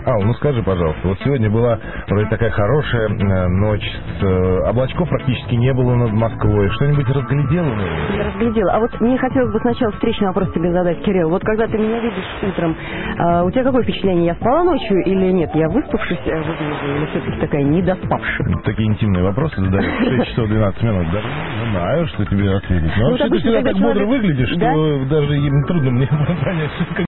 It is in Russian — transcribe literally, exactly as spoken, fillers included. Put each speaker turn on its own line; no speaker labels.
Ал, ну скажи, пожалуйста, вот сегодня была вроде такая хорошая э, ночь, с, э, облачков практически не было над Москвой. Что-нибудь разглядела?
Я разглядела. А вот мне хотелось бы сначала встречный вопрос тебе задать, Кирилл. Вот когда ты меня видишь утром, а, у тебя какое впечатление? Я спала ночью или нет? Я выспавшись выгляжу, или все-таки такая недоспавшая?
Такие интимные вопросы задаешь. шесть часов двенадцать минут. Даже не знаю, что тебе ответить. Но
Ну,
вообще ты
обычно,
всегда
когда
так бодро
человек-
выглядишь,
Да?
что даже им трудно мне понять, что